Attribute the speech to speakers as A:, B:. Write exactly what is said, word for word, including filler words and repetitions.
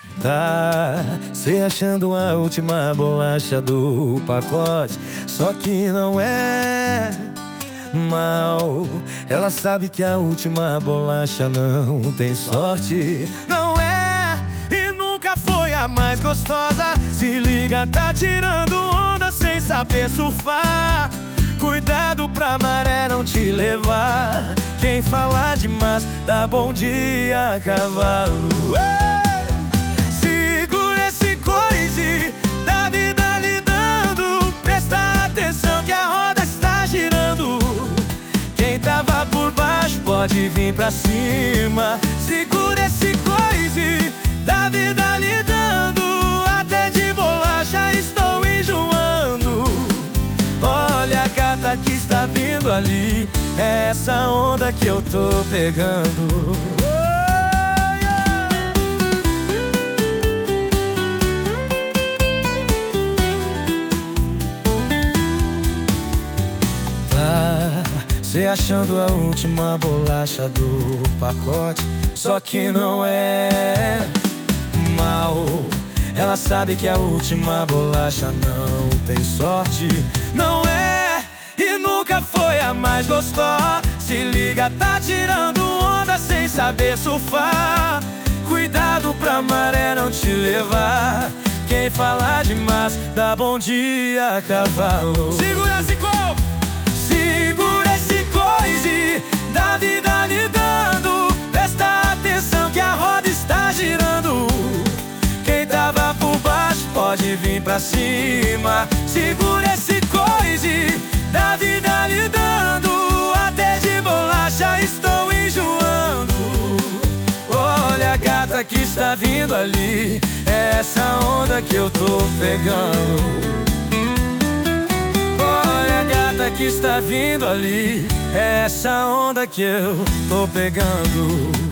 A: Tá se achando a última bolacha do pacote, só que não é mal. Ela sabe que a última bolacha não tem sorte. Não é e nunca foi a mais gostosa. Se liga, tá tirando onda sem saber surfar. Cuidado pra maré não te levar. Quem falar demais dá bom dia, cavalo. Segura esse coice da vida lhe dando. Presta atenção que a roda está girando. Quem tava por baixo pode vir pra cima. Segura esse coice da vida lhe dando. Até de bolacha estou enjoando. Olha a gata que está vindo ali. É essa onda que eu tô pegando. Tá se achando a última bolacha do pacote, só que não é mal. Ela sabe que a última bolacha não tem sorte. Não é e nunca foi a mais gostosa. Se liga, tá tirando onda sem saber surfar. Cuidado pra maré não te levar. Quem falar demais dá bom dia, cavalo.
B: Segura esse copo,
A: segura esse coice da vida lhe dando. Presta atenção que a roda está girando. Quem tava por baixo pode vir pra cima. Segura esse coice da vida lhe dando. Até de bolacha estou enjoando. Olha a gata que está vindo ali. É essa onda que eu tô pegando. Olha a gata que está vindo ali. É essa onda que eu tô pegando.